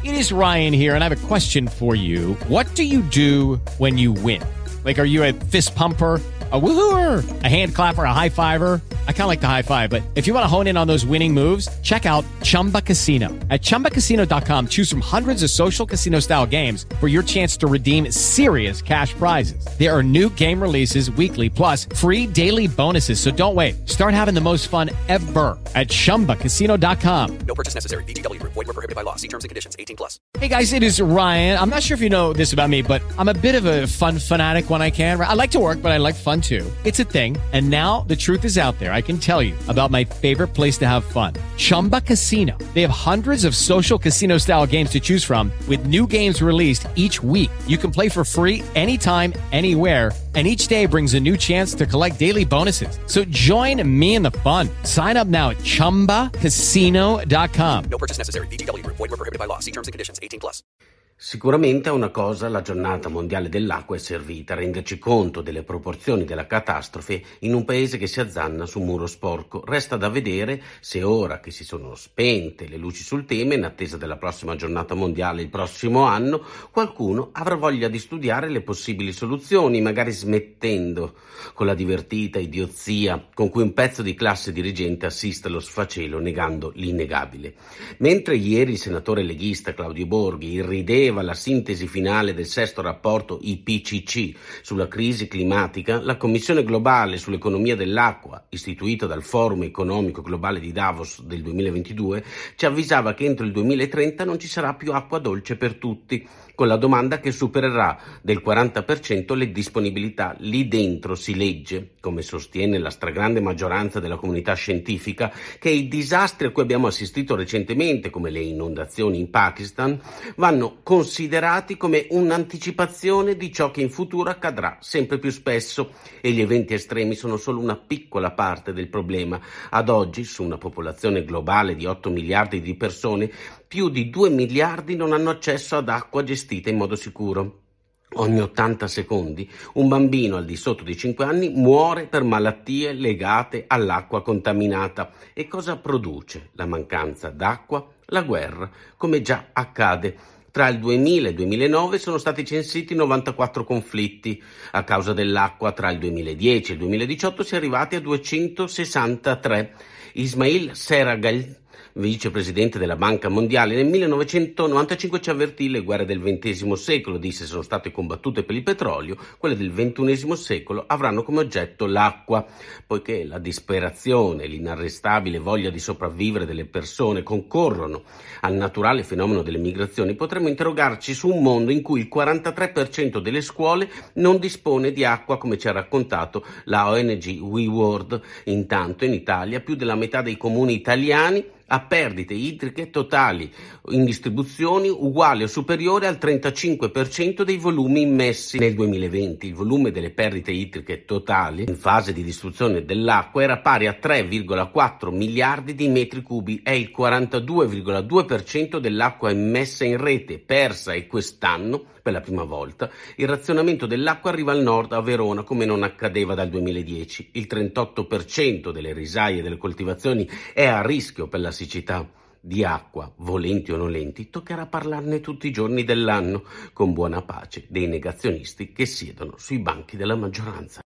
It is Ryan here, and I have a question for you. What do you do when you win? Like, are you a fist pumper, a woohooer, a hand clapper, a high fiver? I kind of like the high five, but if you want to hone in on those winning moves, check out Chumba Casino. At ChumbaCasino.com, choose from hundreds of social casino style games for your chance to redeem serious cash prizes. There are new game releases weekly, plus free daily bonuses. So don't wait. Start having the most fun ever at ChumbaCasino.com. No purchase necessary. VGW Group. Void where prohibited by law. See terms and conditions. 18+. Hey guys, it is Ryan. I'm not sure if you know this about me, but I'm a bit of a fun fanatic when I can. I like to work, but I like fun too. It's a thing. And now the truth is out there. I can tell you about my favorite place to have fun. Chumba Casino. They have hundreds of social casino style games to choose from with new games released each week. You can play for free anytime, anywhere. And each day brings a new chance to collect daily bonuses. So join me in the fun. Sign up now at ChumbaCasino.com. No purchase necessary. VGW Group. Void where prohibited by law. See terms and conditions. 18+. Sicuramente a una cosa la giornata mondiale dell'acqua è servita, a renderci conto delle proporzioni della catastrofe in un paese che si azzanna su un muro sporco. Resta da vedere se ora che si sono spente le luci sul tema, in attesa della prossima giornata mondiale il prossimo anno, qualcuno avrà voglia di studiare le possibili soluzioni, magari smettendo con la divertita idiozia con cui un pezzo di classe dirigente assiste allo sfacelo negando l'innegabile. Mentre ieri il senatore leghista Claudio Borghi irrideva la sintesi finale del sesto rapporto IPCC sulla crisi climatica, la Commissione globale sull'economia dell'acqua, istituita dal Forum economico globale di Davos del 2022, ci avvisava che entro il 2030 non ci sarà più acqua dolce per tutti, con la domanda che supererà del 40% le disponibilità. Lì dentro si legge, come sostiene la stragrande maggioranza della comunità scientifica, che i disastri a cui abbiamo assistito recentemente, come le inondazioni in Pakistan, vanno considerati come un'anticipazione di ciò che in futuro accadrà sempre più spesso, e gli eventi estremi sono solo una piccola parte del problema. Ad oggi, su una popolazione globale di 8 miliardi di persone, più di 2 miliardi non hanno accesso ad acqua gestita in modo sicuro. Ogni 80 secondi un bambino al di sotto di 5 anni muore per malattie legate all'acqua contaminata. E cosa produce la mancanza d'acqua? La guerra, come già accade. Tra il 2000 e il 2009 sono stati censiti 94 conflitti a causa dell'acqua. Tra il 2010 e il 2018 si è arrivati a 263. Ismail Serraj, vicepresidente della Banca Mondiale, nel 1995 ci avvertì: le guerre del XX secolo, disse, sono state combattute per il petrolio, quelle del XXI secolo avranno come oggetto l'acqua. Poiché la disperazione e l'inarrestabile voglia di sopravvivere delle persone concorrono al naturale fenomeno delle migrazioni, potremmo interrogarci su un mondo in cui il 43% delle scuole non dispone di acqua, come ci ha raccontato la ONG We World. Intanto in Italia più della metà dei comuni italiani a perdite idriche totali in distribuzioni uguale o superiore al 35% dei volumi immessi. Nel 2020 il volume delle perdite idriche totali in fase di distruzione dell'acqua era pari a 3,4 miliardi di metri cubi, è il 42,2% dell'acqua immessa in rete persa, e quest'anno per la prima volta il razionamento dell'acqua arriva al nord, a Verona, come non accadeva dal 2010. Il 38% delle risaie e delle coltivazioni è a rischio per la siccità. Di acqua, volenti o nolenti, toccherà parlarne tutti i giorni dell'anno, con buona pace dei negazionisti che siedono sui banchi della maggioranza.